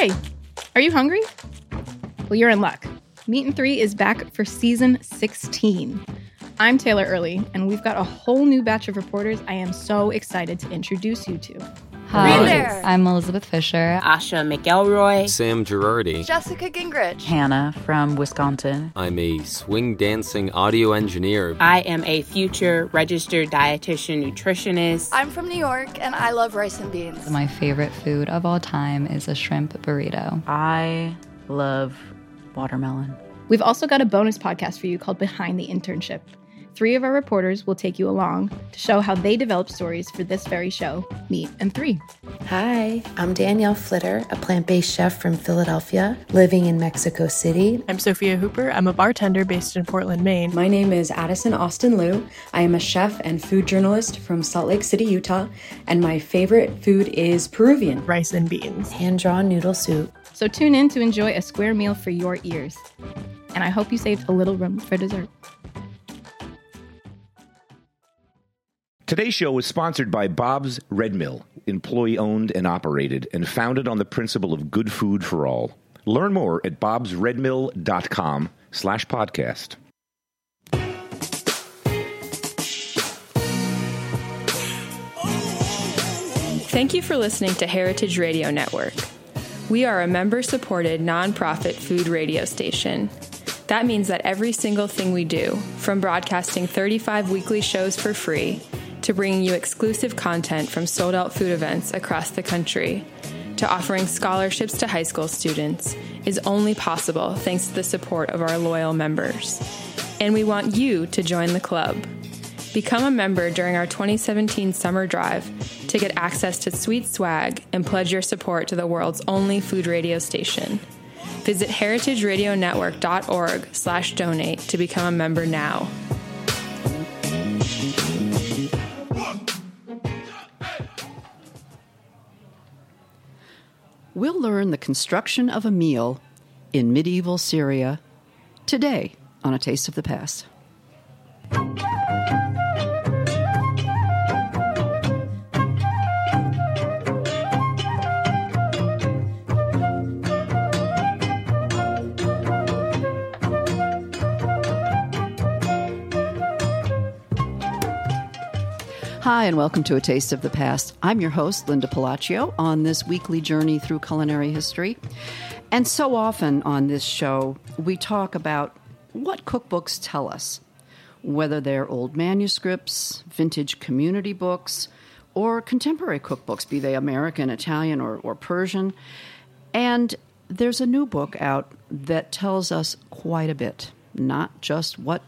Hey, are you hungry? Well, you're in luck. Meat and Three is back for season 16. I'm Taylor Early, and we've got a whole new batch of reporters I am so excited to introduce you to. Hi, there. I'm Elizabeth Fisher. Asha McElroy. Sam Girardi. Jessica Gingrich. Hannah from Wisconsin. I'm a swing dancing audio engineer. I am a future registered dietitian nutritionist. I'm from New York, and I love rice and beans. My favorite food of all time is a shrimp burrito. I love watermelon. We've also got a bonus podcast for you called Behind the Internship. 3 of our reporters will take you along to show how they developed stories for this very show, Meat and Three. Hi, I'm Danielle Flitter, a plant-based chef from Philadelphia, living in Mexico City. I'm Sophia Hooper. I'm a bartender based in Portland, Maine. My name is Addison Austin Liu. I am a chef and food journalist from Salt Lake City, Utah, and my favorite food is Peruvian. Rice and beans. Hand-drawn noodle soup. So tune in to enjoy a square meal for your ears. And I hope you saved a little room for dessert. Today's show is sponsored by Bob's Red Mill, employee-owned and operated, and founded on the principle of good food for all. Learn more at bobsredmill.com/podcast. Thank you for listening to Heritage Radio Network. We are a member-supported, nonprofit food radio station. That means that every single thing we do, from broadcasting 35 weekly shows for free, to bringing you exclusive content from sold-out food events across the country, to offering scholarships to high school students, is only possible thanks to the support of our loyal members. And we want you to join the club. Become a member during our 2017 summer drive to get access to sweet swag and pledge your support to the world's only food radio station. Visit heritageradionetwork.org/donate to become a member now. We'll learn the construction of a meal in medieval Syria today on A Taste of the Past. Hi, and welcome to A Taste of the Past. I'm your host, Linda Palacio, on this weekly journey through culinary history. And so often on this show, we talk about what cookbooks tell us, whether they're old manuscripts, vintage community books, or contemporary cookbooks, be they American, Italian, or Persian. And there's a new book out that tells us quite a bit, not just what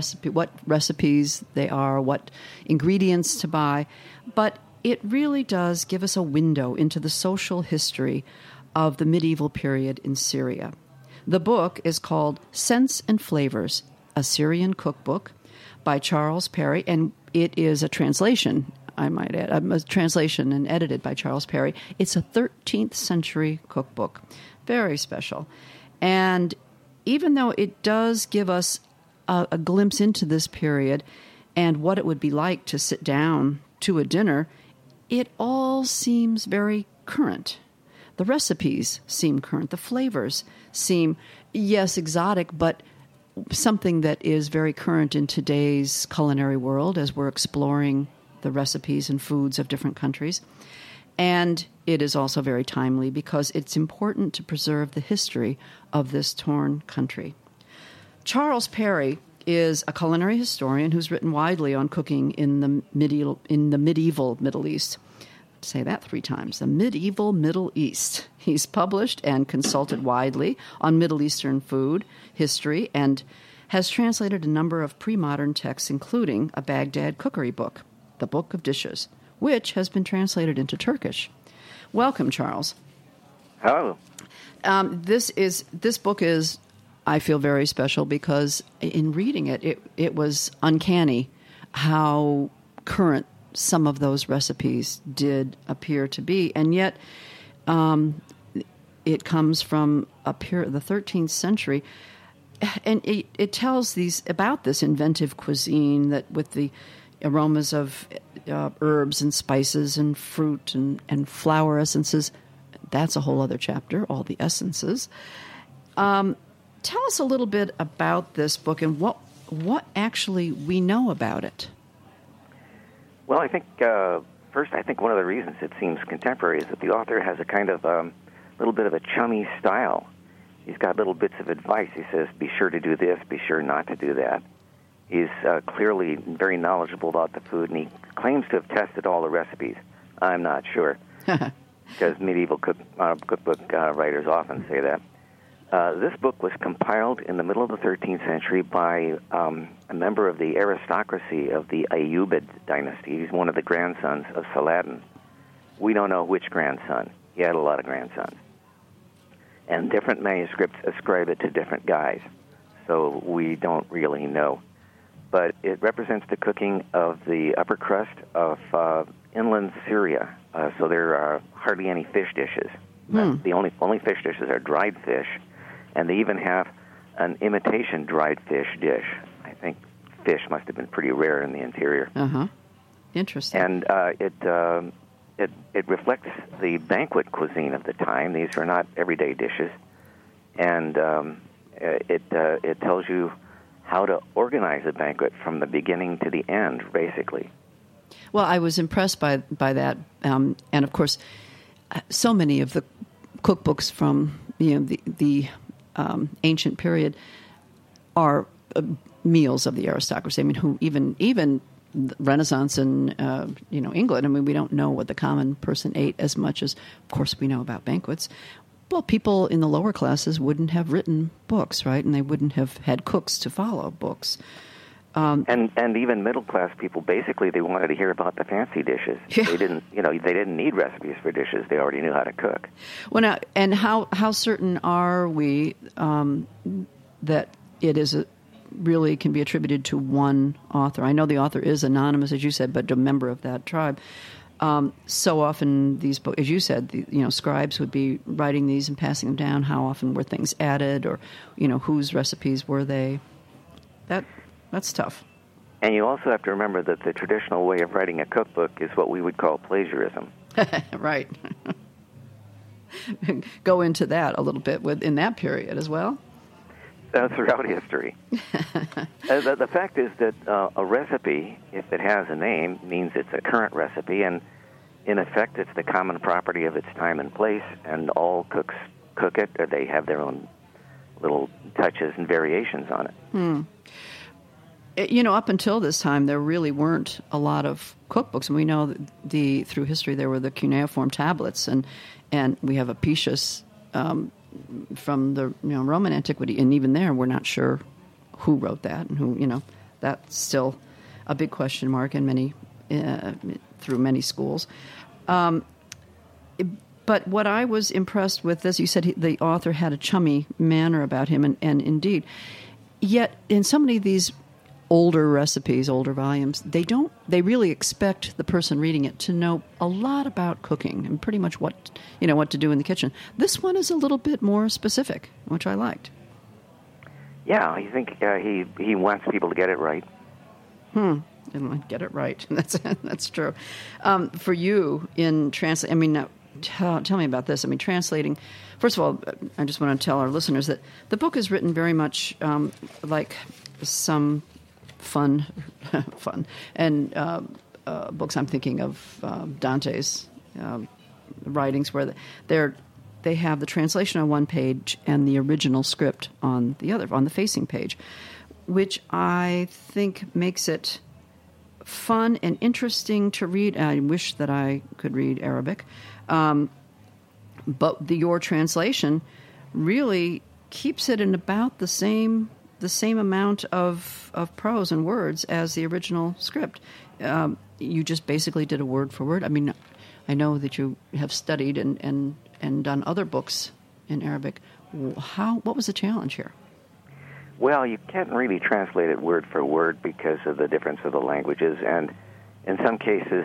recipes they are, what ingredients to buy, but it really does give us a window into the social history of the medieval period in Syria. The book is called Scents and Flavors, a Syrian Cookbook by Charles Perry, and it is a translation, I might add, a translation and edited by Charles Perry. It's a 13th century cookbook, very special. And even though it does give us a glimpse into this period and what it would be like to sit down to a dinner, it all seems very current. The recipes seem current. The flavors seem, yes, exotic, but something that is very current in today's culinary world as we're exploring the recipes and foods of different countries. And it is also very timely because it's important to preserve the history of this torn country. Charles Perry is a culinary historian who's written widely on cooking in the medieval Middle East. Say that 3 times. The medieval Middle East. He's published and consulted widely on Middle Eastern food, history, and has translated a number of pre-modern texts, including a Baghdad cookery book, The Book of Dishes, which has been translated into Turkish. Welcome, Charles. Hello. This book is, I feel, very special because in reading it, it was uncanny how current some of those recipes did appear to be, and yet it comes from the 13th century, and it tells about this inventive cuisine that with the aromas of herbs and spices and fruit and flower essences that's a whole other chapter, all the essences. Tell us a little bit about this book and what actually we know about it. Well, I think, first, I think one of the reasons it seems contemporary is that the author has a kind of little bit of a chummy style. He's got little bits of advice. He says, be sure to do this, be sure not to do that. He's clearly very knowledgeable about the food, and he claims to have tested all the recipes. I'm not sure, because medieval cookbook writers often say that. This book was compiled in the middle of the 13th century by a member of the aristocracy of the Ayyubid dynasty. He's one of the grandsons of Saladin. We don't know which grandson. He had a lot of grandsons. And different manuscripts ascribe it to different guys, so we don't really know. But it represents the cooking of the upper crust of inland Syria, so there are hardly any fish dishes. The only fish dishes are dried fish, and they even have an imitation dried fish dish. I think fish must have been pretty rare in the interior. Interesting. And it reflects the banquet cuisine of the time. These are not everyday dishes, and it tells you how to organize a banquet from the beginning to the end, basically. Well, I was impressed by that, and of course, so many of the cookbooks from the ancient period are meals of the aristocracy. I mean, who even Renaissance and England. I mean, we don't know what the common person ate as much as, of course, we know about banquets. Well, people in the lower classes wouldn't have written books, right? And they wouldn't have had cooks to follow books. And even middle class people, basically, they wanted to hear about the fancy dishes. Yeah. They didn't need recipes for dishes. They already knew how to cook. Well, now, and how certain are we that it is really can be attributed to one author? I know the author is anonymous, as you said, but a member of that tribe. So often these books, as you said, scribes would be writing these and passing them down. How often were things added, or whose recipes were they? That's tough. And you also have to remember that the traditional way of writing a cookbook is what we would call plagiarism. Right. Go into that a little bit in that period as well. Throughout history. The fact is that a recipe, if it has a name, means it's a current recipe, and in effect it's the common property of its time and place, and all cooks cook it, or they have their own little touches and variations on it. Up until this time, there really weren't a lot of cookbooks, and we know that through history there were the cuneiform tablets, and we have Apicius from the Roman antiquity, and even there we're not sure who wrote that and who that's still a big question mark in many through many schools. But what I was impressed with, as you said, the author had a chummy manner about him, and indeed, yet in so many of these older recipes, older volumes, they really expect the person reading it to know a lot about cooking and pretty much what to do in the kitchen. This one is a little bit more specific, which I liked. Yeah, I think he wants people to get it right. Get it right. That's true. For you in translate, tell me about this. Translating. First of all, I just want to tell our listeners that the book is written very much like some fun, and books. I'm thinking of Dante's writings, where they have the translation on one page and the original script on the other, on the facing page, which I think makes it fun and interesting to read. I wish that I could read Arabic, but your translation really keeps it in about the same amount of prose and words as the original script. You just basically did a word for word. I know that you have studied and done other books in Arabic. What was the challenge here? Well, you can't really translate it word for word because of the difference of the languages, and in some cases,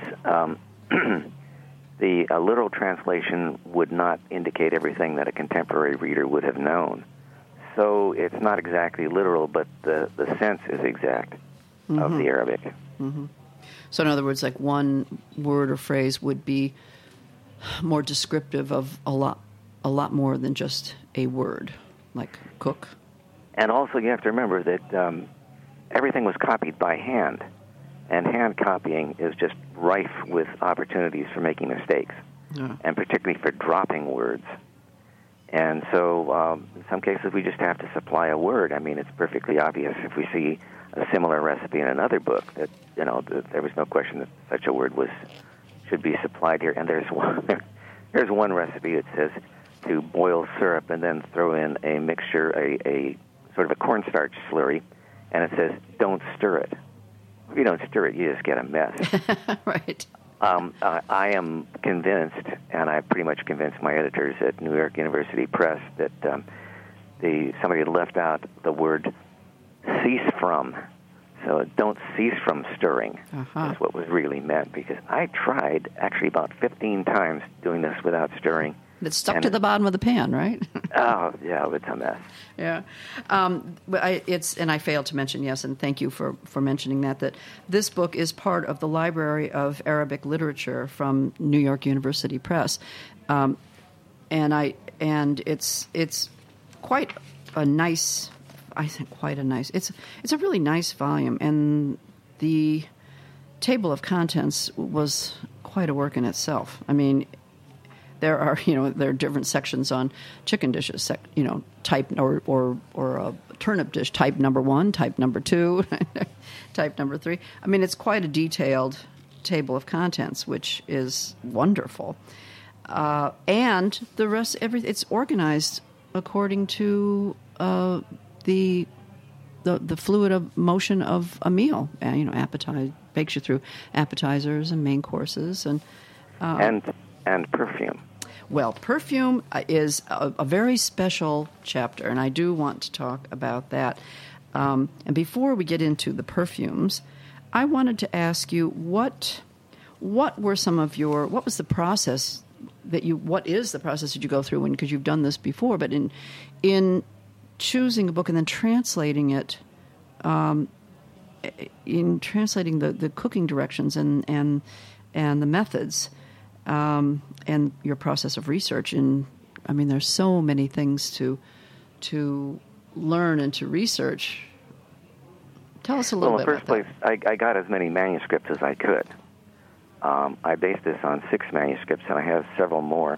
the literal translation would not indicate everything that a contemporary reader would have known. So it's not exactly literal, but the sense is exact of the Arabic. Mm-hmm. So in other words, like one word or phrase would be more descriptive of a lot more than just a word, like cook. And also you have to remember that everything was copied by hand, and hand copying is just rife with opportunities for making mistakes, and particularly for dropping words. And so in some cases we just have to supply a word. I mean, it's perfectly obvious if we see a similar recipe in another book that, there was no question that such a word should be supplied here. And there's one recipe that says to boil syrup and then throw in a mixture, a sort of a cornstarch slurry, and it says, don't stir it. If you don't stir it, you just get a mess. Right. I am convinced, and I pretty much convinced my editors at New York University Press, that somebody had left out the word cease from. So don't cease from stirring is what was really meant, because I tried actually about 15 times doing this without stirring. It stuck to the bottom of the pan, right? Oh, yeah, it's a mess. Yeah. And I failed to mention, yes, and thank you for mentioning that this book is part of the Library of Arabic Literature from New York University Press. And it's quite a nice, it's a really nice volume, and the table of contents was quite a work in itself. I mean, there are different sections on chicken dishes, type or a turnip dish, type number 1, type number 2, type number 3. I mean, it's quite a detailed table of contents, which is wonderful. And the rest, it's organized according to the fluid of motion of a meal. Takes you through appetizers and main courses and perfume. Well, perfume is a very special chapter, and I do want to talk about that. And before we get into the perfumes, I wanted to ask you what were some of what was the process what is the process that you go through because you've done this before, but in choosing a book and then translating it, in translating the cooking directions and the methods, and your process of research. There's so many things to learn and to research. Tell us a little bit about that. Well, in the first place, I got as many manuscripts as I could. I based this on 6 manuscripts, and I have several more.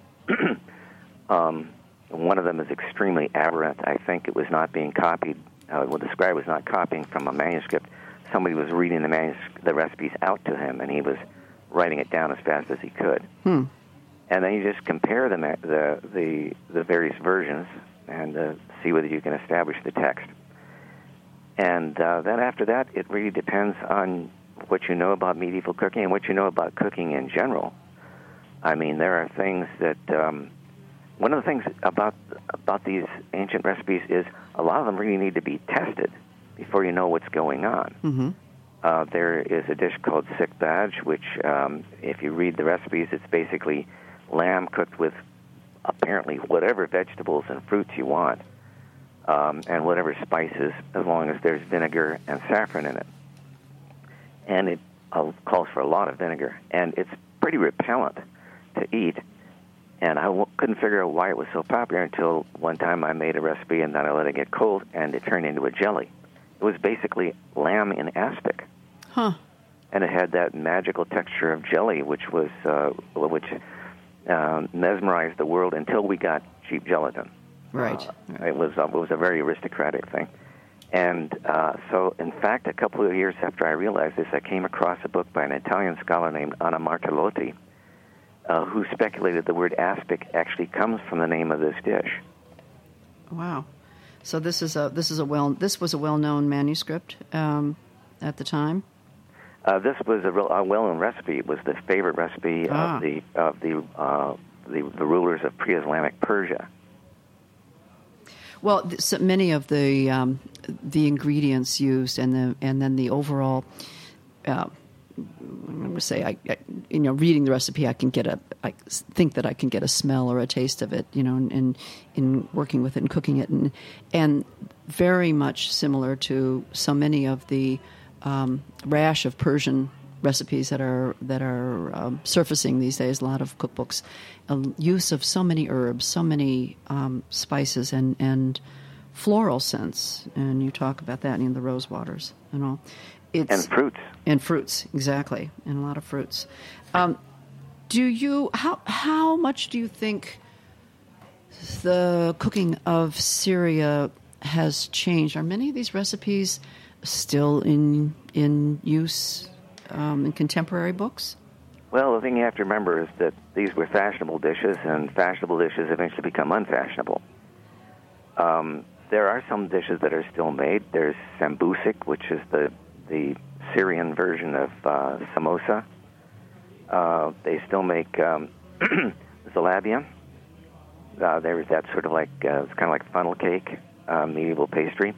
One of them is extremely aberrant. I think it was not being copied. The scribe was not copying from a manuscript. Somebody was reading the recipes out to him, and he was writing it down as fast as he could. And then you just compare the various versions and see whether you can establish the text. And then after that, it really depends on what you know about medieval cooking and what you know about cooking in general. I mean, there are things that one of the things about these ancient recipes is a lot of them really need to be tested before you know what's going on. Mm-hmm. There is a dish called sikbaj, which, if you read the recipes, it's basically lamb cooked with apparently whatever vegetables and fruits you want, and whatever spices, as long as there's vinegar and saffron in it. And it calls for a lot of vinegar, and it's pretty repellent to eat. And I couldn't figure out why it was so popular until one time I made a recipe, and then I let it get cold, and it turned into a jelly. It was basically lamb in aspic. Huh. And it had that magical texture of jelly, which mesmerized the world until we got cheap gelatin. Right. It was a very aristocratic thing. And so, in fact, a couple of years after I realized this, I came across a book by an Italian scholar named Anna Martellotti, who speculated the word aspic actually comes from the name of this dish. Wow. So this was a well-known manuscript at the time. This was a well-known recipe. It was the favorite recipe of the rulers of pre-Islamic Persia. Well, so many of the ingredients used and then the overall. I'm going to say, reading the recipe, I think that I can get a smell or a taste of it, in working with it and cooking it, and very much similar to so many of the rash of Persian recipes that are surfacing these days. A lot of cookbooks, use of so many herbs, so many spices, and floral scents. And you talk about that in the rose waters and all. And fruits. And fruits, exactly, and a lot of fruits. How much do you think the cooking of Syria has changed? Are many of these recipes still in use in contemporary books? Well, the thing you have to remember is that these were fashionable dishes, and fashionable dishes eventually become unfashionable. There are some dishes that are still made. There's sambusik, which is the Syrian version of samosa. They still make zalabia. There's that sort of like, it's kind of like funnel cake, medieval pastry.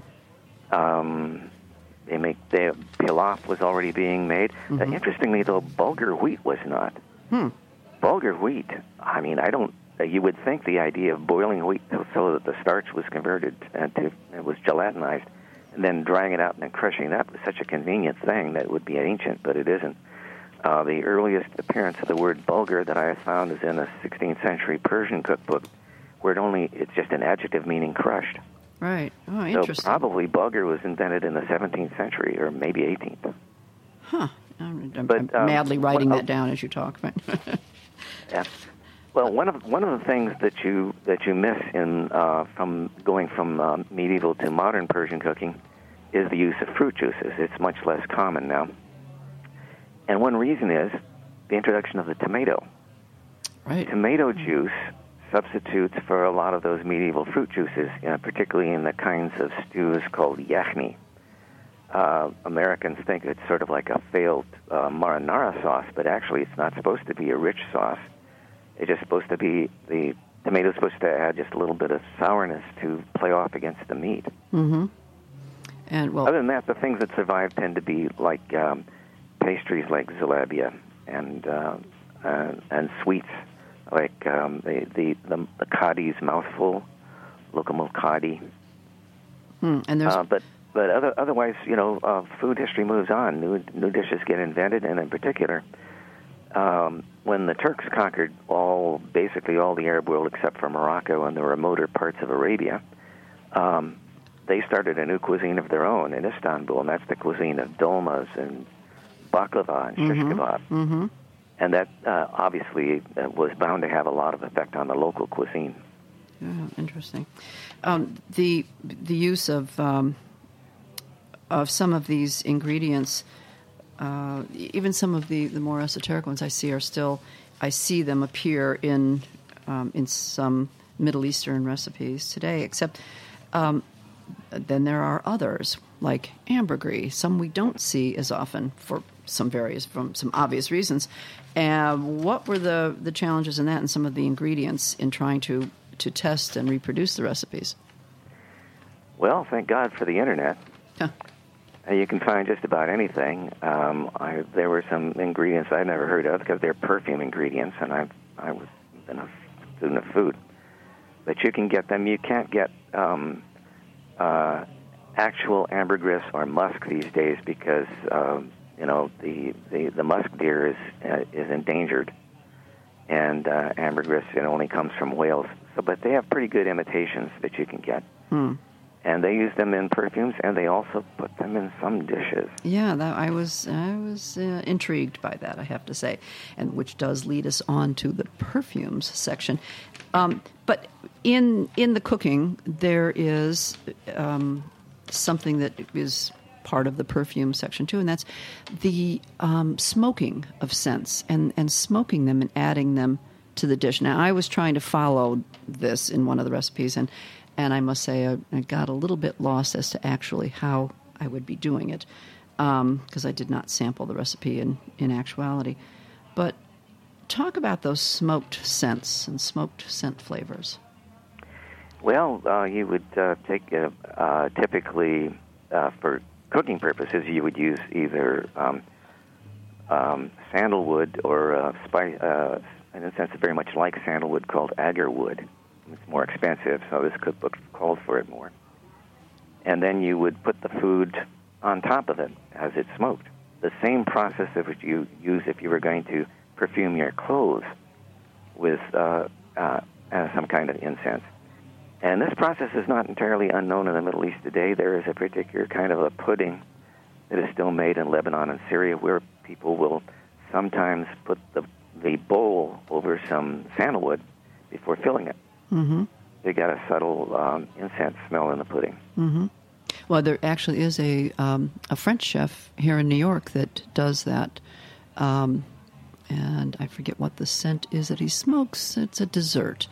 Pilaf was already being made. Interestingly, though, bulgur wheat was not. Bulgur wheat, I mean, you would think the idea of boiling wheat so that the starch was converted it was gelatinized, and then drying it out and then crushing it up was such a convenient thing that it would be ancient, but it isn't. The earliest appearance of the word bulgur that I have found is in a 16th century Persian cookbook, where it's just an adjective meaning crushed. Right. Oh, interesting. So probably bulgur was invented in the 17th century or maybe 18th. Huh. I'm madly writing that down as you talk. Yeah. Well, one of the things that you miss in from going from medieval to modern Persian cooking is the use of fruit juices. It's much less common now. And one reason is the introduction of the tomato. Right. Tomato juice substitutes for a lot of those medieval fruit juices, particularly in the kinds of stews called yakhni. Americans think it's sort of like a failed marinara sauce, but actually it's not supposed to be a rich sauce. It's just supposed to be, the tomato's supposed to add just a little bit of sourness to play off against the meat. Mm-hmm. And other than that, the things that survive tend to be like pastries like zalabia and sweets like the Qadi's mouthful, Lokamul Qadi. And there's but otherwise, food history moves on. New dishes get invented, and in particular, when the Turks conquered basically all the Arab world except for Morocco and the remoter parts of Arabia, they started a new cuisine of their own in Istanbul, and that's the cuisine of dolmas and baklava and shish kebab. Mm-hmm. And that obviously was bound to have a lot of effect on the local cuisine. Oh, interesting. The use of some of these ingredients, even some of the more esoteric ones I see them appear in some Middle Eastern recipes today. Except then there are others like ambergris, some we don't see as often for some obvious reasons. What were the challenges in that, and some of the ingredients in trying to test and reproduce the recipes? Well, thank God for the internet. Huh. You can find just about anything. There were some ingredients I'd never heard of because they're perfume ingredients, and I was a student of food. But you can get them. You can't get actual ambergris or musk these days because the musk deer is endangered, and ambergris only comes from Wales. But they have pretty good imitations that you can get. And they use them in perfumes, and they also put them in some dishes. Yeah, I was intrigued by that, I have to say, and which does lead us on to the perfumes section. But in the cooking, there is something that is part of the perfume section too, and that's the smoking of scents and smoking them and adding them to the dish. Now, I was trying to follow this in one of the recipes, and I must say I got a little bit lost as to actually how I would be doing it, because I did not sample the recipe in actuality. But talk about those smoked scents and smoked scent flavors. Well, you would take typically for cooking purposes, you would use either sandalwood or spice. In a sense, very much like sandalwood, called agar wood. It's more expensive, so this cookbook called for it more. And then you would put the food on top of it as it's smoked. the same process that would you use if you were going to perfume your clothes with some kind of incense. And this process is not entirely unknown in the Middle East today. There is a particular kind of a pudding that is still made in Lebanon and Syria where people will sometimes put the bowl over some sandalwood before filling it. Mm-hmm. They got a subtle incense smell in the pudding. Mm-hmm. Well, there actually is a French chef here in New York that does that. And I forget what the scent is that he smokes. It's a dessert.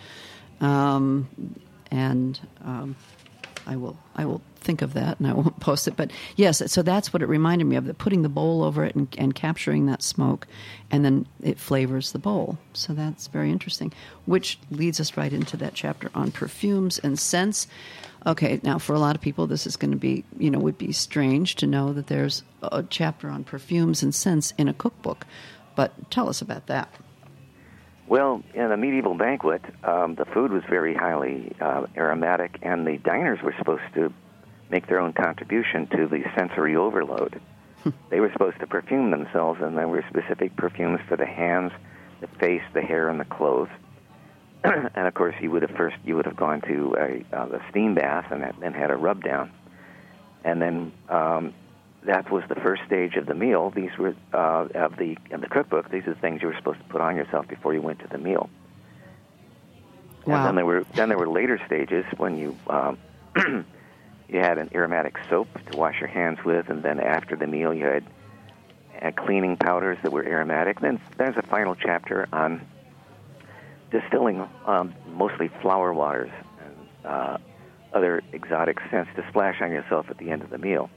I will think of that, and I won't post it. But yes, so that's what it reminded me of, putting the bowl over it and capturing that smoke, and then it flavors the bowl. So that's very interesting, which leads us right into that chapter on perfumes and scents. Okay, now for a lot of people, this is going to be, would be strange to know that there's a chapter on perfumes and scents in a cookbook. But tell us about that. Well, in a medieval banquet, the food was very highly aromatic, and the diners were supposed to make their own contribution to the sensory overload. They were supposed to perfume themselves, and there were specific perfumes for the hands, the face, the hair, and the clothes. And of course, you would have gone to a steam bath and then had a rub down, and then that was the first stage of the meal. These were of the cookbook. These are the things you were supposed to put on yourself before you went to the meal. Wow. And then there were later stages when you you had an aromatic soap to wash your hands with, and then after the meal you had cleaning powders that were aromatic. Then there's a final chapter on distilling mostly flower waters and other exotic scents to splash on yourself at the end of the meal.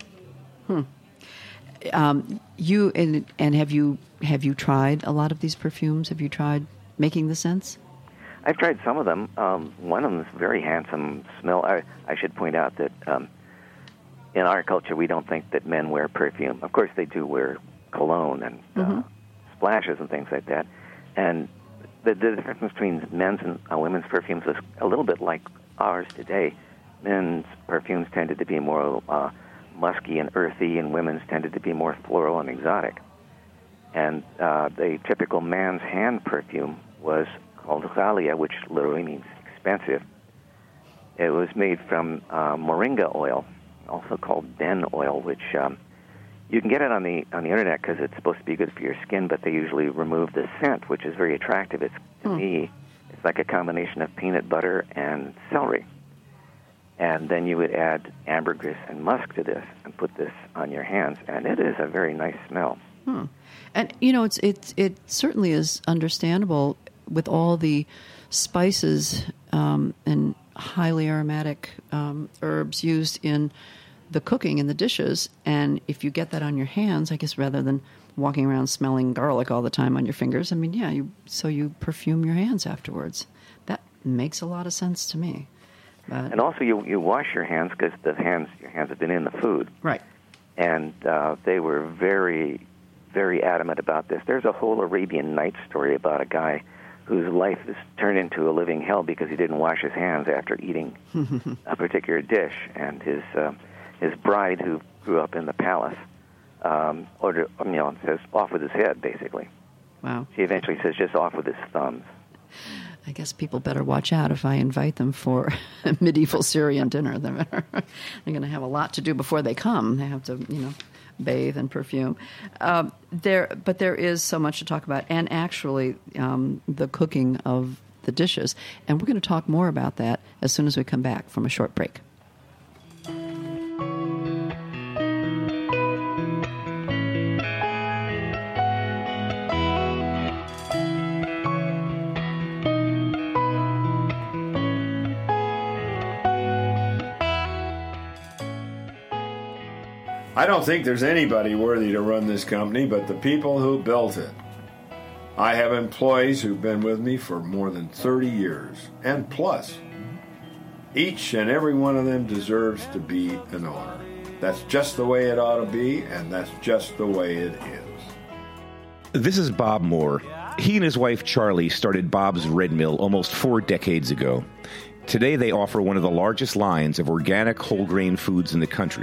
You have you tried a lot of these perfumes? Have you tried making the scents? I've tried some of them. One of them is very handsome smell. I should point out that in our culture we don't think that men wear perfume. Of course they do wear cologne and splashes and things like that. And the difference between men's and women's perfumes is a little bit like ours today. Men's perfumes tended to be more musky and earthy, and women's tended to be more floral and exotic. And the typical man's hand perfume was called ghalia, which literally means expensive. It was made from moringa oil, also called den oil, which you can get it on the internet because it's supposed to be good for your skin, but they usually remove the scent, which is very attractive. To me, it's like a combination of peanut butter and celery. And then you would add ambergris and musk to this and put this on your hands, and it is a very nice smell. And it certainly is understandable with all the spices and highly aromatic herbs used in the cooking in the dishes. And if you get that on your hands, I guess rather than walking around smelling garlic all the time on your fingers, you perfume your hands afterwards. That makes a lot of sense to me. And also, you wash your hands because your hands have been in the food. Right. And they were very, very adamant about this. There's a whole Arabian Nights story about a guy whose life is turned into a living hell because he didn't wash his hands after eating a particular dish. And his bride, who grew up in the palace, says off with his head, basically. Wow. She eventually says just off with his thumbs. I guess people better watch out if I invite them for a medieval Syrian dinner. They're going to have a lot to do before they come. They have to, bathe and perfume. But there is so much to talk about, and actually the cooking of the dishes. And we're going to talk more about that as soon as we come back from a short break. I don't think there's anybody worthy to run this company but the people who built it. I have employees who've been with me for more than 30 years, and plus. Each and every one of them deserves to be an owner. That's just the way it ought to be, and that's just the way it is. This is Bob Moore. He and his wife Charlie started Bob's Red Mill almost 4 decades ago. Today they offer one of the largest lines of organic whole grain foods in the country.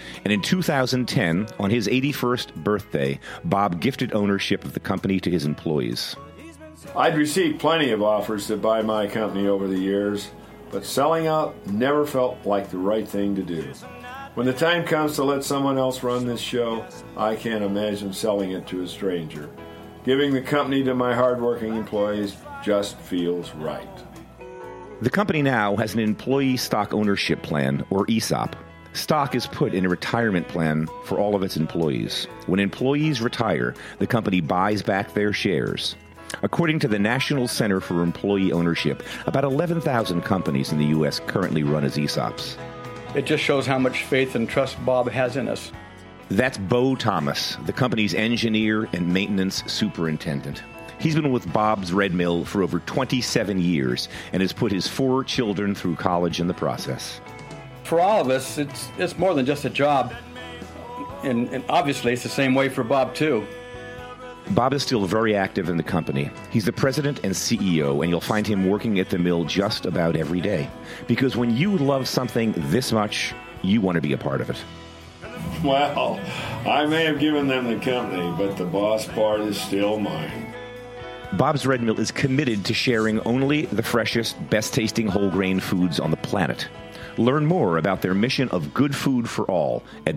And in 2010, on his 81st birthday, Bob gifted ownership of the company to his employees. I'd received plenty of offers to buy my company over the years, but selling out never felt like the right thing to do. When the time comes to let someone else run this show, I can't imagine selling it to a stranger. Giving the company to my hardworking employees just feels right. The company now has an employee stock ownership plan, or ESOP. Stock is put in a retirement plan for all of its employees. When employees retire, the company buys back their shares. According to the National Center for Employee Ownership, about 11,000 companies in the U.S. currently run as ESOPs. It just shows how much faith and trust Bob has in us. That's Bo Thomas, the company's engineer and maintenance superintendent. He's been with Bob's Red Mill for over 27 years and has put his 4 children through college in the process. For all of us, it's more than just a job. And obviously, it's the same way for Bob, too. Bob is still very active in the company. He's the president and CEO, and you'll find him working at the mill just about every day. Because when you love something this much, you want to be a part of it. Well, I may have given them the company, but the boss part is still mine. Bob's Red Mill is committed to sharing only the freshest, best-tasting whole grain foods on the planet. Learn more about their mission of good food for all at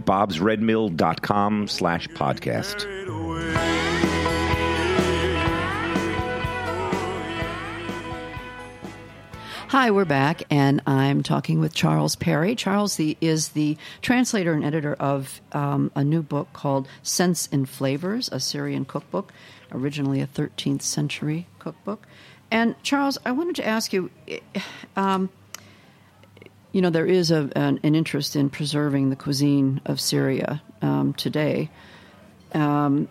bobsredmill.com/podcast. Hi, we're back, and I'm talking with Charles Perry. Charles is the translator and editor of a new book called Scents and Flavors, a Syrian cookbook, originally a 13th century cookbook. And Charles, I wanted to ask you, there is an interest in preserving the cuisine of Syria today. And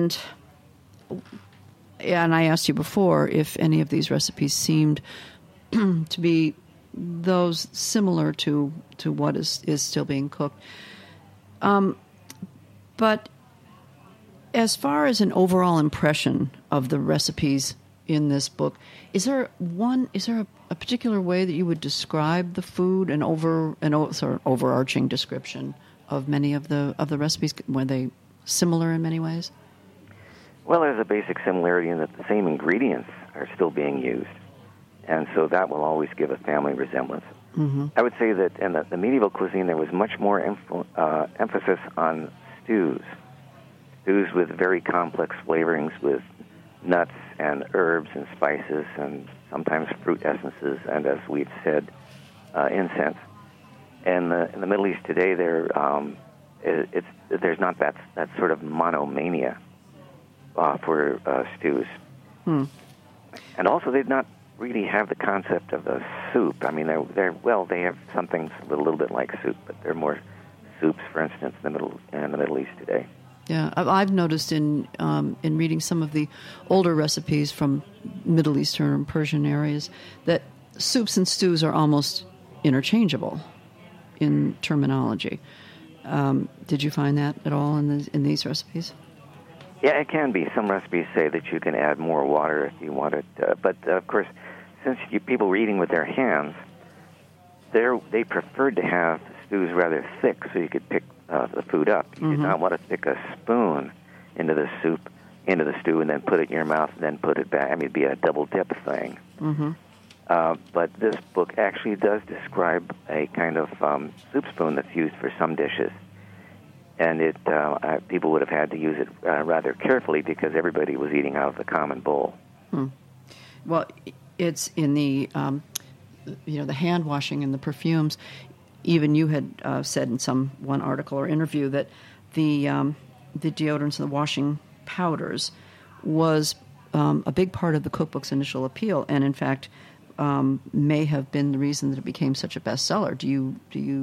I asked you before if any of these recipes seemed to be those similar to what is still being cooked. But as far as an overall impression of the recipes in this book, is there a particular way that you would describe the food, an overarching description of many of the recipes? Were they similar in many ways? Well, there's a basic similarity in that the same ingredients are still being used. And so that will always give a family resemblance. Mm-hmm. I would say that in the medieval cuisine, there was much more emphasis on stews with very complex flavorings with nuts and herbs and spices and sometimes fruit essences and, as we've said, incense. And in the Middle East today, there's not that sort of monomania for stews. And also, they've not really have the concept of a soup. I mean, they have something a little bit like soup, but they're more soups, for instance, in the Middle East today. Yeah, I've noticed in reading some of the older recipes from Middle Eastern and Persian areas that soups and stews are almost interchangeable in terminology. Did you find that at all in these recipes? Yeah, it can be. Some recipes say that you can add more water if you want it. But, of course, since people were eating with their hands, they preferred to have stews rather thick so you could pick the food up. You did not want to stick a spoon into the stew, and then put it in your mouth and then put it back. I mean, it'd be a double dip thing. Mm-hmm. But this book actually does describe a kind of soup spoon that's used for some dishes. And people would have had to use it rather carefully because everybody was eating out of the common bowl. Well, it's in the the hand washing and the perfumes. Even you had said in one article or interview that the deodorants and the washing powders was a big part of the cookbook's initial appeal, and in fact may have been the reason that it became such a bestseller. Do you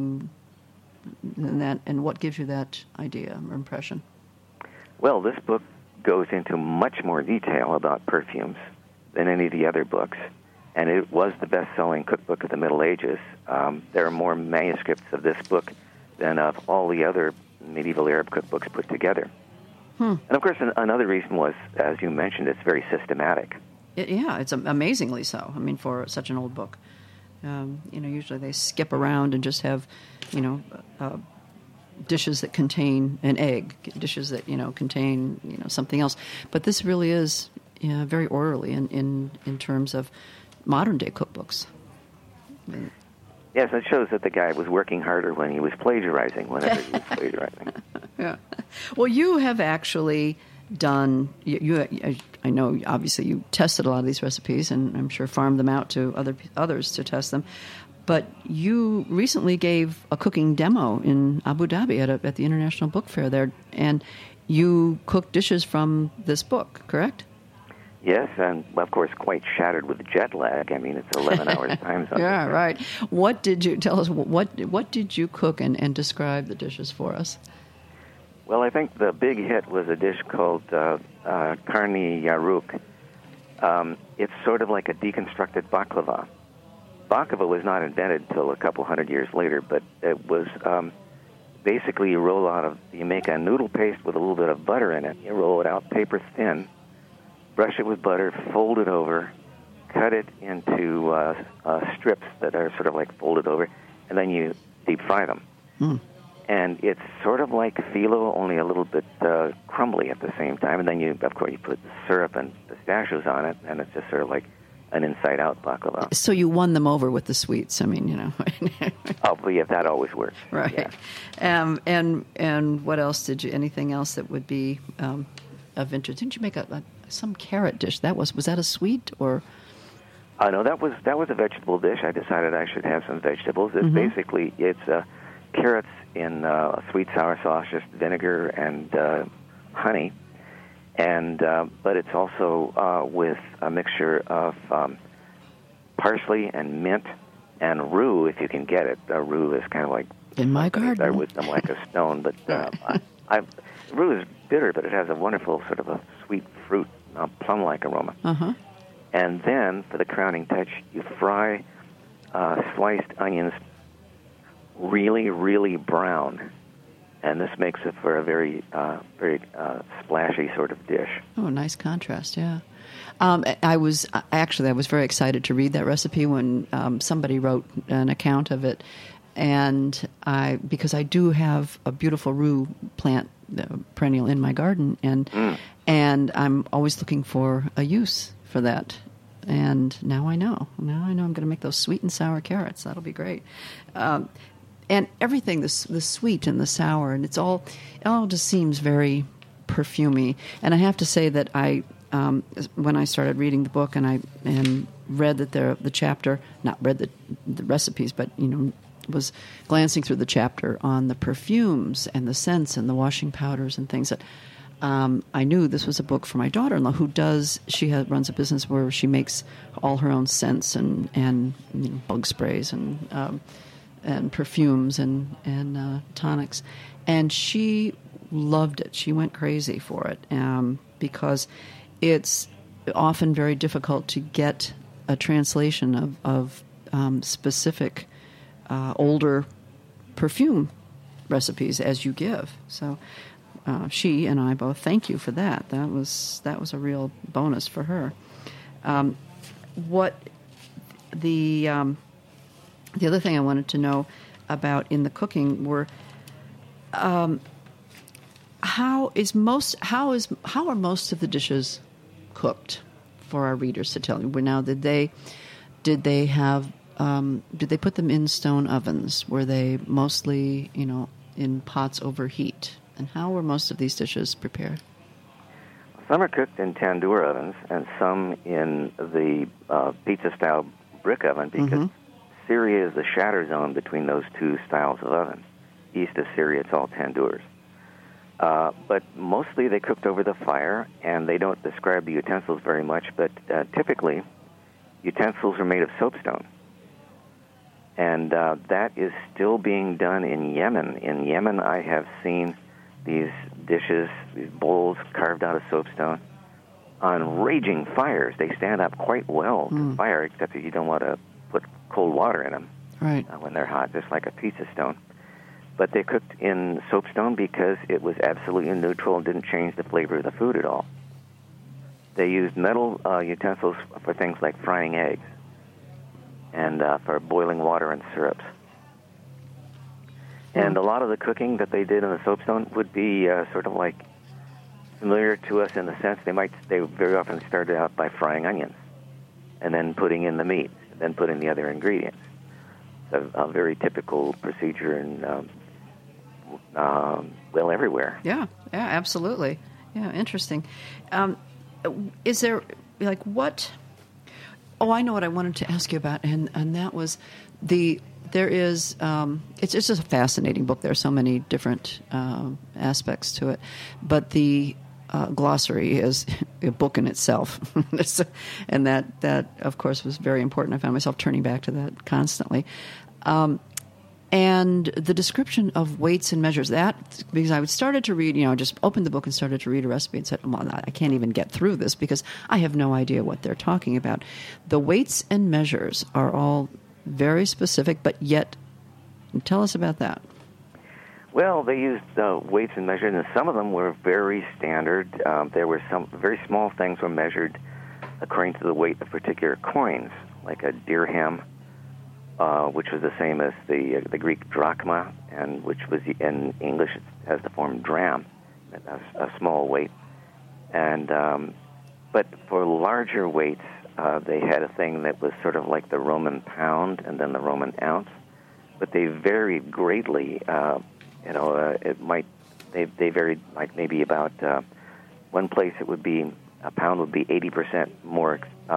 and what gives you that idea or impression? Well, this book goes into much more detail about perfumes than any of the other books, and it was the best-selling cookbook of the Middle Ages. There are more manuscripts of this book than of all the other medieval Arab cookbooks put together. And, of course, another reason was, as you mentioned, it's very systematic. It's amazingly so. I mean, for such an old book. Usually they skip around and just have, dishes that contain an egg, dishes that contain something else. But this really is very orderly in terms of modern day cookbooks. Yes, it shows that the guy was working harder when he was plagiarizing, whenever he was plagiarizing. Yeah. Well, you have actually done, I know obviously you tested a lot of these recipes and I'm sure farmed them out to others to test them, but you recently gave a cooking demo in Abu Dhabi at the International Book Fair there, and you cooked dishes from this book, correct? Yes, and of course, quite shattered with jet lag. I mean, it's 11 hours time zone. Yeah, right. What did you tell us? What did you cook and describe the dishes for us? Well, I think the big hit was a dish called karni yaruk. It's sort of like a deconstructed baklava. Baklava was not invented until a couple hundred years later, but it was basically you make a noodle paste with a little bit of butter in it. You roll it out paper thin. Brush it with butter, fold it over, cut it into strips that are sort of like folded over, and then you deep fry them. Mm. And it's sort of like phyllo, only a little bit crumbly at the same time. And then you put syrup and pistachios on it, and it's just sort of like an inside-out baklava. So you won them over with the sweets. I mean, Oh, but yeah, that always works. Right. Yeah. And what else did you? Anything else that would be of interest? Didn't you make some carrot dish? Was that a sweet or? No, that was a vegetable dish. I decided I should have some vegetables. It's basically carrots in sweet sour sauce, just vinegar and honey, and but it's also with a mixture of parsley and mint and rue, if you can get it. Rue is kind of like in my garden. I with them like a stone, but rue is bitter, but it has a wonderful sort of a sweet fruit, plum-like aroma. Uh-huh. And then, for the crowning touch, you fry sliced onions really, really brown. And this makes it for a very, very splashy sort of dish. Oh, nice contrast, yeah. I was very excited to read that recipe when somebody wrote an account of it. And because I do have a beautiful rue plant perennial in my garden, and I'm always looking for a use for that. And now I know. I'm going to make those sweet and sour carrots. That'll be great. And everything, the sweet and the sour, and it all just seems very perfumey. And I have to say that when I started reading the book and read that the chapter, not read the recipes, but was glancing through the chapter on the perfumes and the scents and the washing powders and things that I knew this was a book for my daughter-in-law who runs a business where she makes all her own scents and bug sprays and perfumes and tonics, and she loved it. She went crazy for it because it's often very difficult to get a translation of specific older perfume recipes as you give. So she and I both thank you for that. That was a real bonus for her. What the other thing I wanted to know about in the cooking were how are most of the dishes cooked for our readers to tell me? Now, did they put them in stone ovens? Were they mostly in pots over heat? And how were most of these dishes prepared? Some are cooked in tandoor ovens, and some in the pizza-style brick oven, because Syria is the shatter zone between those two styles of oven. East of Syria, it's all tandoors. But mostly they cooked over the fire, and they don't describe the utensils very much, but typically utensils are made of soapstone. And that is still being done in Yemen. In Yemen, I have seen these dishes, these bowls carved out of soapstone on raging fires. They stand up quite well to fire, except that you don't want to put cold water in them when they're hot, just like a pizza stone. But they cooked in soapstone because it was absolutely neutral and didn't change the flavor of the food at all. They used metal utensils for things like frying eggs and for boiling water and syrups. And a lot of the cooking that they did in the soapstone would be sort of like familiar to us in the sense they very often started out by frying onions and then putting in the meat, and then putting the other ingredients. It's a very typical procedure in, everywhere. Yeah, absolutely. Yeah, interesting. Is there, like, what... Oh, I know what I wanted to ask you about, and that was there is, it's just a fascinating book. There are so many different aspects to it, but the glossary is a book in itself. And that, of course, was very important. I found myself turning back to that constantly. And the description of weights and measures, that, because I started to read, just opened the book and started to read a recipe and said, well, I can't even get through this because I have no idea what they're talking about. The weights and measures are all very specific, but yet, tell us about that. Well, they used weights and measures, and some of them were very standard. There were some very small things were measured according to the weight of particular coins, like a dirham, which was the same as the Greek drachma, and which was in English it has the form dram, a small weight. And but for larger weights, they had a thing that was sort of like the Roman pound and then the Roman ounce, but they varied greatly. They varied like maybe about one place it would be a pound would be 80% more,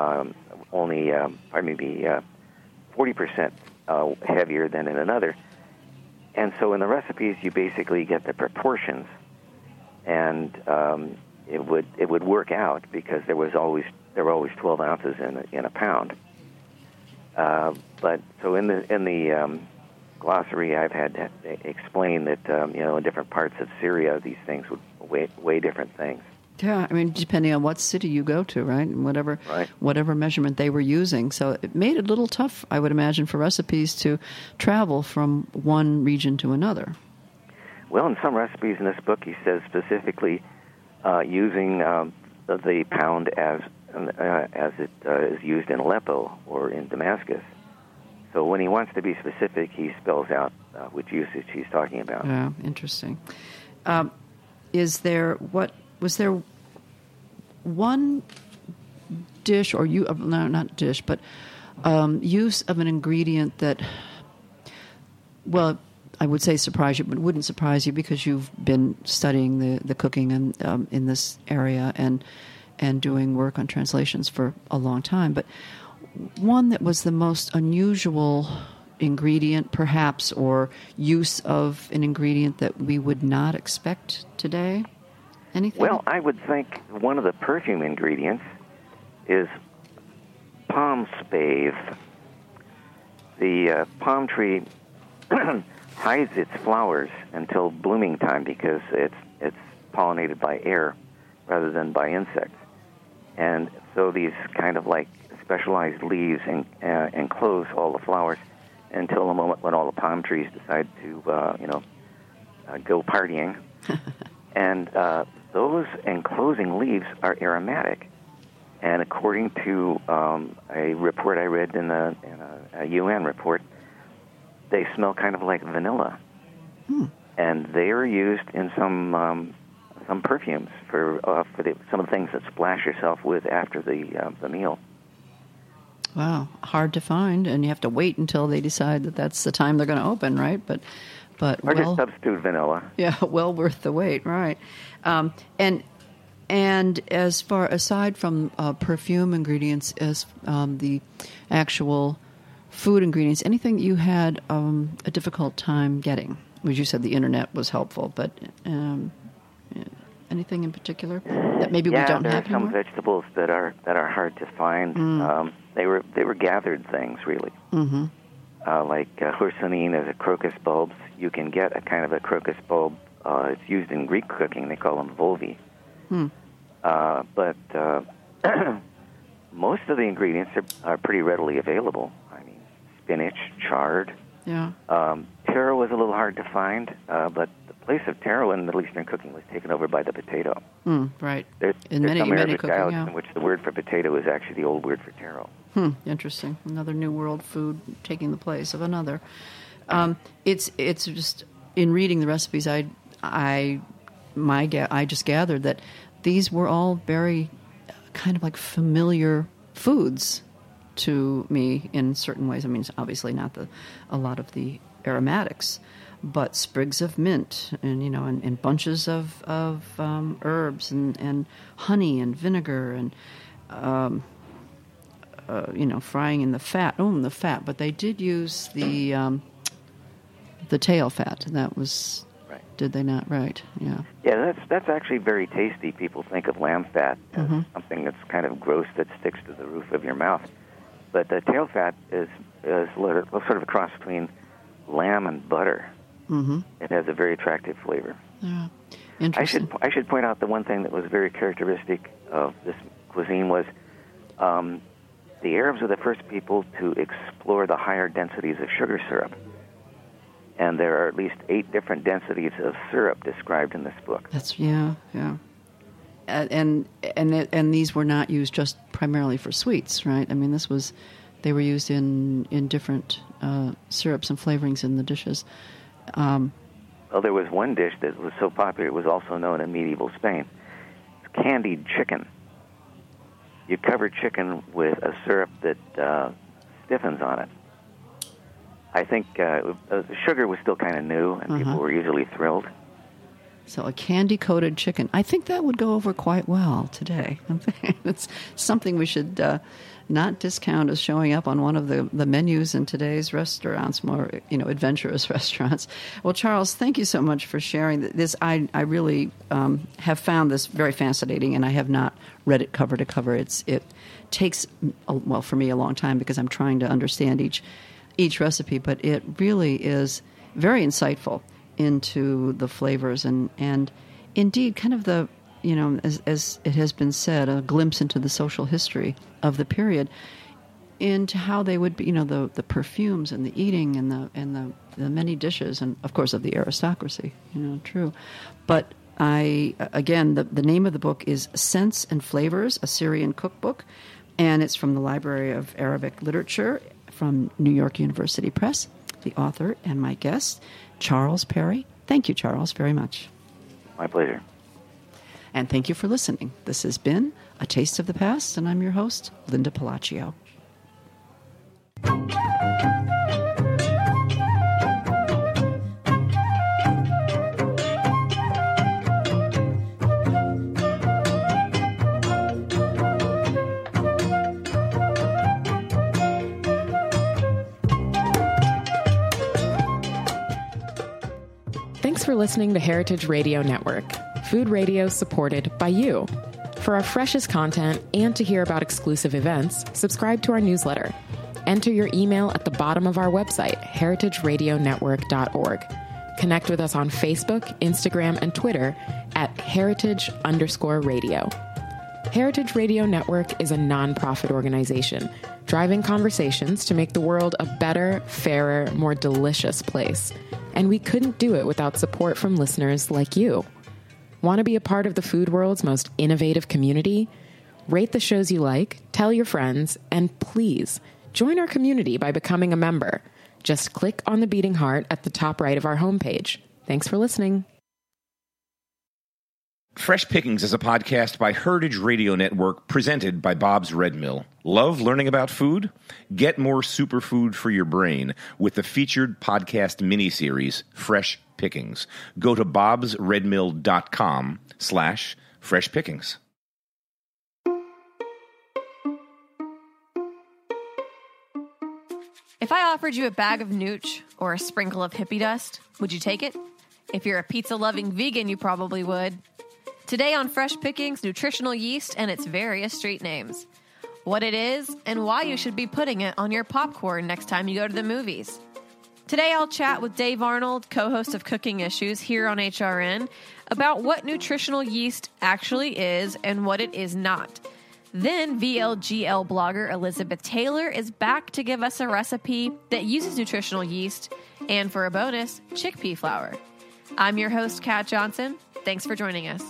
maybe 40% heavier than in another. And so in the recipes, you basically get the proportions, and it would work out because there were always 12 ounces in a pound. But so in the glossary, I've had to explain that in different parts of Syria, these things would weigh different things. Yeah, I mean, depending on what city you go to, right? And whatever measurement they were using. So it made it a little tough, I would imagine, for recipes to travel from one region to another. Well, in some recipes in this book, he says specifically using the pound as it is used in Aleppo or in Damascus. So when he wants to be specific, he spells out which usage he's talking about. Yeah, interesting. Was there one dish or use of an ingredient that, well, I would say surprise you, but wouldn't surprise you because you've been studying the cooking and in this area and doing work on translations for a long time. But one that was the most unusual ingredient, perhaps, or use of an ingredient that we would not expect today? Anything? Well, I would think one of the perfume ingredients is palm spathe. The palm tree hides its flowers until blooming time because it's pollinated by air rather than by insects. And so these kind of like specialized leaves enclose all the flowers until the moment when all the palm trees decide to, go partying. And those enclosing leaves are aromatic. And according to a report I read in a UN report, they smell kind of like vanilla. And they are used in some perfumes for some of the things that splash yourself with after the meal. Wow, hard to find, and you have to wait until they decide that that's the time they're going to open, right? But or just substitute vanilla. Yeah, well worth the wait, right? And aside from perfume ingredients, as the actual food ingredients, anything you had a difficult time getting? As you said, the internet was helpful, but anything in particular that maybe we don't have anymore? Yeah, there are some vegetables that are hard to find. They were gathered things, really. Mm-hmm. Like hursanine is a crocus bulbs. You can get a kind of a crocus bulb. It's used in Greek cooking. They call them volvi. But most of the ingredients are pretty readily available. I mean, spinach, chard. Yeah. Taro was a little hard to find, but the place of taro in Middle Eastern cooking was taken over by the potato. Right. There's many some Arabic cooking, dialects in which the word for potato is actually the old word for taro. Interesting. Another New World food taking the place of another. It's just in reading the recipes, I just gathered that these were all very kind of like familiar foods to me in certain ways. I mean, it's obviously not a lot of the aromatics, but sprigs of mint and bunches of herbs and honey and vinegar and frying in the fat. The fat, but they did use the tail fat. That was right. Did they not? Right. Yeah. Yeah, that's actually very tasty. People think of lamb fat as something that's kind of gross that sticks to the roof of your mouth, but the tail fat is sort of a cross between lamb and butter. Mm-hmm. It has a very attractive flavor. Yeah. Interesting. I should point out the one thing that was very characteristic of this cuisine was the Arabs were the first people to explore the higher densities of sugar syrup. And there are at least 8 different densities of syrup described in this book. That's yeah. And these were not used just primarily for sweets, right? I mean, they were used in different syrups and flavorings in the dishes. Well, there was one dish that was so popular it was also known in medieval Spain. It's candied chicken. You cover chicken with a syrup that stiffens on it. I think the sugar was still kind of new, and people were usually thrilled. So a candy-coated chicken. I think that would go over quite well today. It's something we should not discount as showing up on one of the menus in today's restaurants, more adventurous restaurants. Well, Charles, thank you so much for sharing this. I really have found this very fascinating, and I have not read it cover to cover. It takes, for me, a long time because I'm trying to understand each recipe, but it really is very insightful into the flavors and indeed kind of the, as it has been said, a glimpse into the social history of the period, into how they would be, the perfumes and the eating and the many dishes, and of course of the aristocracy, true. But the name of the book is Scents and Flavors, a Syrian Cookbook, and it's from the Library of Arabic Literature from New York University Press. The author and my guest, Charles Perry. Thank you, Charles, very much. My pleasure. And thank you for listening. This has been A Taste of the Past, and I'm your host, Linda Palacio. Thanks for listening to Heritage Radio Network, food radio supported by you. For our freshest content and to hear about exclusive events, subscribe to our newsletter. Enter your email at the bottom of our website, heritageradionetwork.org. Connect with us on Facebook, Instagram, and Twitter at heritage_radio. Heritage Radio Network is a nonprofit organization driving conversations to make the world a better, fairer, more delicious place. And we couldn't do it without support from listeners like you. Want to be a part of the food world's most innovative community? Rate the shows you like, tell your friends, and please join our community by becoming a member. Just click on the beating heart at the top right of our homepage. Thanks for listening. Fresh Pickings is a podcast by Heritage Radio Network presented by Bob's Red Mill. Love learning about food? Get more superfood for your brain with the featured podcast miniseries, Fresh Pickings. Go to bobsredmill.com/freshpickings. If I offered you a bag of nooch or a sprinkle of hippie dust, would you take it? If you're a pizza-loving vegan, you probably would. Today on Fresh Pickings, nutritional yeast and its various street names. What it is and why you should be putting it on your popcorn next time you go to the movies. Today I'll chat with Dave Arnold, co-host of Cooking Issues here on HRN, about what nutritional yeast actually is and what it is not. Then VLGL blogger Elizabeth Taylor is back to give us a recipe that uses nutritional yeast and, for a bonus, chickpea flour. I'm your host, Kat Johnson. Thanks for joining us.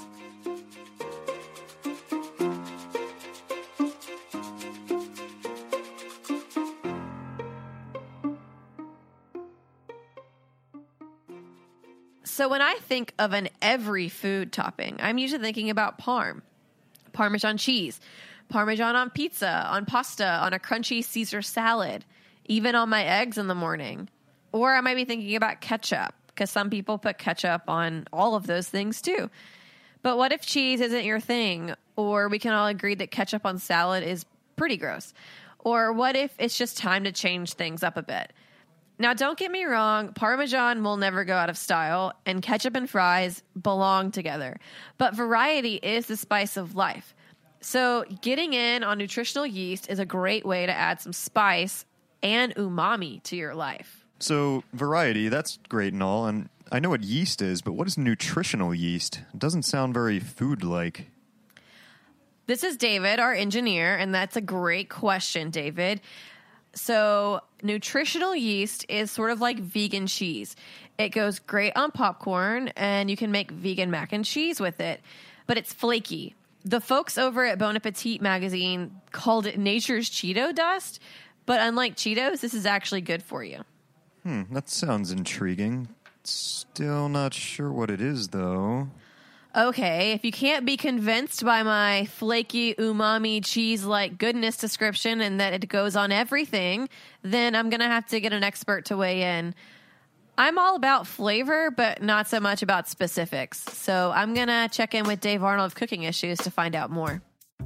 So when I think of an every food topping, I'm usually thinking about Parmesan cheese, Parmesan on pizza, on pasta, on a crunchy Caesar salad, even on my eggs in the morning. Or I might be thinking about ketchup, because some people put ketchup on all of those things too. But what if cheese isn't your thing? Or we can all agree that ketchup on salad is pretty gross. Or what if it's just time to change things up a bit? Now, don't get me wrong, Parmesan will never go out of style, and ketchup and fries belong together. But variety is the spice of life. So getting in on nutritional yeast is a great way to add some spice and umami to your life. So variety, that's great and all, and I know what yeast is, but what is nutritional yeast? It doesn't sound very food-like. This is David, our engineer, and that's a great question, David. So nutritional yeast is sort of like vegan cheese. It goes great on popcorn, and you can make vegan mac and cheese with it, but it's flaky. The folks over at Bon Appetit magazine called it nature's Cheeto dust, but unlike Cheetos, this is actually good for you. That sounds intriguing. Still not sure what it is, though. Okay, if you can't be convinced by my flaky umami cheese-like goodness description and that it goes on everything, then I'm going to have to get an expert to weigh in. I'm all about flavor, but not so much about specifics. So I'm going to check in with Dave Arnold of Cooking Issues to find out more.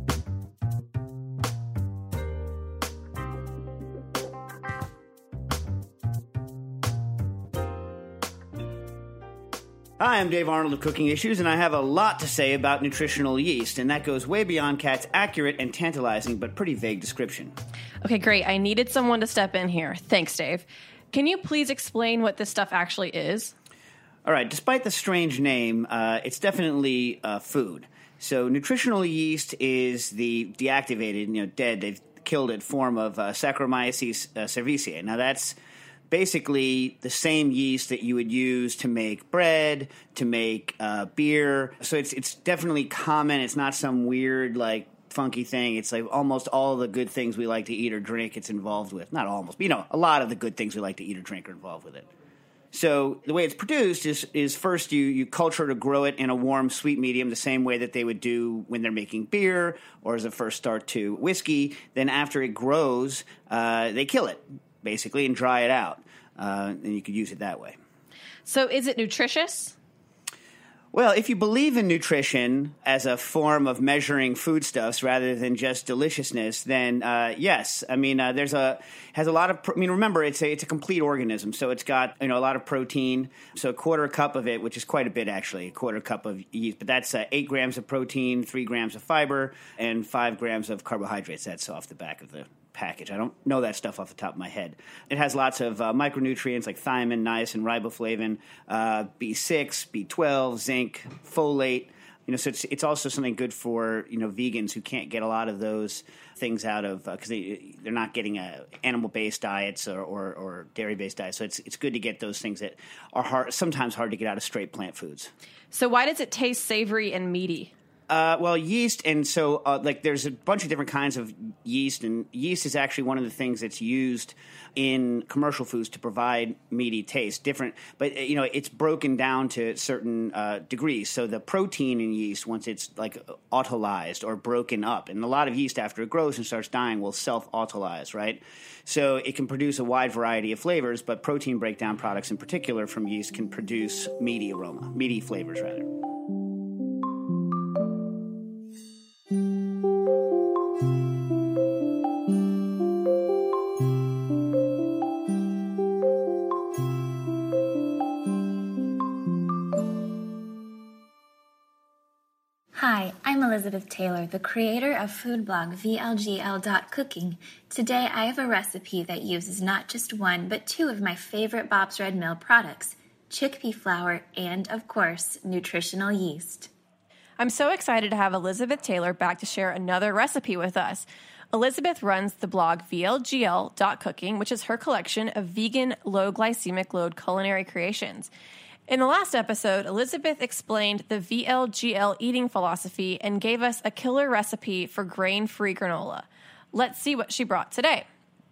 Hi, I'm Dave Arnold of Cooking Issues, and I have a lot to say about nutritional yeast, and that goes way beyond Kat's accurate and tantalizing but pretty vague description. Okay, great. I needed someone to step in here. Thanks, Dave. Can you please explain what this stuff actually is? All right, despite the strange name, it's definitely food. So nutritional yeast is the deactivated, dead, they've killed it form of Saccharomyces cerevisiae. Now that's basically the same yeast that you would use to make bread, to make beer. So it's definitely common. It's not some weird, funky thing. It's like almost all the good things we like to eat or drink it's involved with. Not almost, but a lot of the good things we like to eat or drink are involved with it. So the way it's produced is first you culture to grow it in a warm, sweet medium the same way that they would do when they're making beer or as a first start to whiskey. Then after it grows, they kill it, basically, and dry it out. And you could use it that way. So is it nutritious? Well, if you believe in nutrition as a form of measuring foodstuffs rather than just deliciousness, then yes. I mean, has a lot of. Remember, it's a complete organism, so it's got a lot of protein. So a quarter cup of it, which is quite a bit actually, a quarter cup of yeast, but that's 8 grams of protein, 3 grams of fiber, and 5 grams of carbohydrates. That's off the back of the package. I don't know that stuff off the top of my head. It has lots of micronutrients like thiamine, niacin, riboflavin, B6, B12, zinc, folate. So it's also something good for vegans who can't get a lot of those things out of because they're not getting animal-based diets or dairy-based diets. So it's good to get those things that are sometimes hard to get out of straight plant foods. So why does it taste savory and meaty? Well, yeast, and so there's a bunch of different kinds of yeast, and yeast is actually one of the things that's used in commercial foods to provide meaty taste. Different, but it's broken down to certain degrees. So the protein in yeast, once it's autolyzed or broken up, and a lot of yeast after it grows and starts dying will self-autolyze, right? So it can produce a wide variety of flavors, but protein breakdown products in particular from yeast can produce meaty flavors rather. Hi, I'm Elizabeth Taylor, the creator of food blog VLGL.cooking. Today I have a recipe that uses not just one, but 2 of my favorite Bob's Red Mill products, chickpea flour and, of course, nutritional yeast. I'm so excited to have Elizabeth Taylor back to share another recipe with us. Elizabeth runs the blog VLGL.cooking, which is her collection of vegan, low glycemic load culinary creations. In the last episode, Elizabeth explained the VLGL eating philosophy and gave us a killer recipe for grain-free granola. Let's see what she brought today.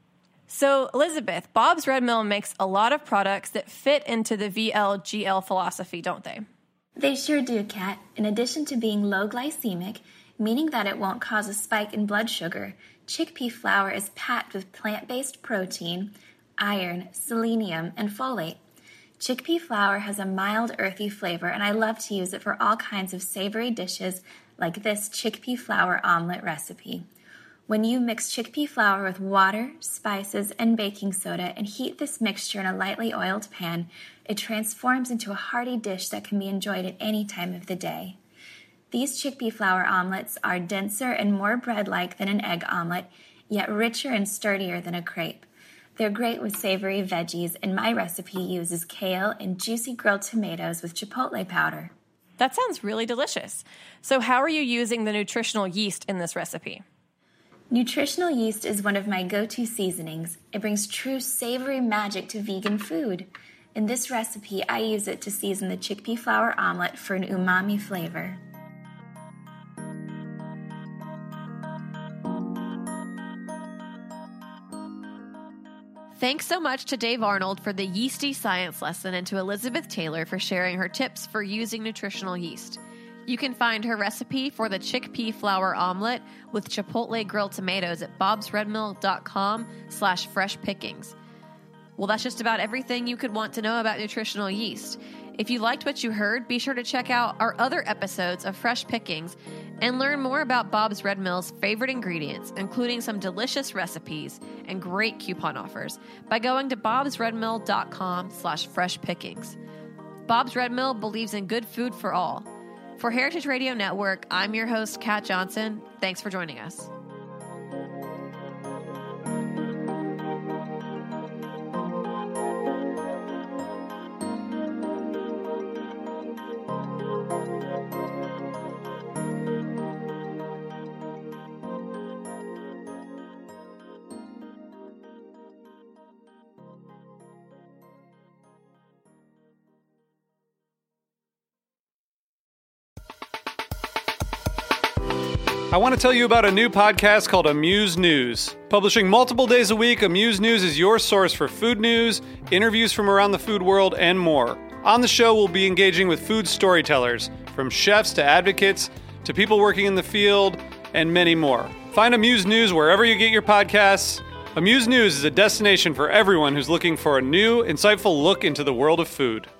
So, Elizabeth, Bob's Red Mill makes a lot of products that fit into the VLGL philosophy, don't they? They sure do, Kat. In addition to being low glycemic, meaning that it won't cause a spike in blood sugar, chickpea flour is packed with plant-based protein, iron, selenium, and folate. Chickpea flour has a mild, earthy flavor, and I love to use it for all kinds of savory dishes like this chickpea flour omelet recipe. When you mix chickpea flour with water, spices, and baking soda and heat this mixture in a lightly oiled pan, it transforms into a hearty dish that can be enjoyed at any time of the day. These chickpea flour omelets are denser and more bread-like than an egg omelet, yet richer and sturdier than a crepe. They're great with savory veggies, and my recipe uses kale and juicy grilled tomatoes with chipotle powder. That sounds really delicious. So how are you using the nutritional yeast in this recipe? Nutritional yeast is one of my go-to seasonings. It brings true savory magic to vegan food. In this recipe, I use it to season the chickpea flour omelet for an umami flavor. Thanks so much to Dave Arnold for the yeasty science lesson and to Elizabeth Taylor for sharing her tips for using nutritional yeast. You can find her recipe for the chickpea flour omelet with chipotle grilled tomatoes at bobsredmill.com/freshpickings. Well, that's just about everything you could want to know about nutritional yeast. If you liked what you heard, be sure to check out our other episodes of Fresh Pickings and learn more about Bob's Red Mill's favorite ingredients, including some delicious recipes and great coupon offers, by going to bobsredmill.com/freshpickings. Bob's Red Mill believes in good food for all. For Heritage Radio Network, I'm your host, Kat Johnson. Thanks for joining us. I want to tell you about a new podcast called Amuse News. Publishing multiple days a week, Amuse News is your source for food news, interviews from around the food world, and more. On the show, we'll be engaging with food storytellers, from chefs to advocates to people working in the field, and many more. Find Amuse News wherever you get your podcasts. Amuse News is a destination for everyone who's looking for a new, insightful look into the world of food.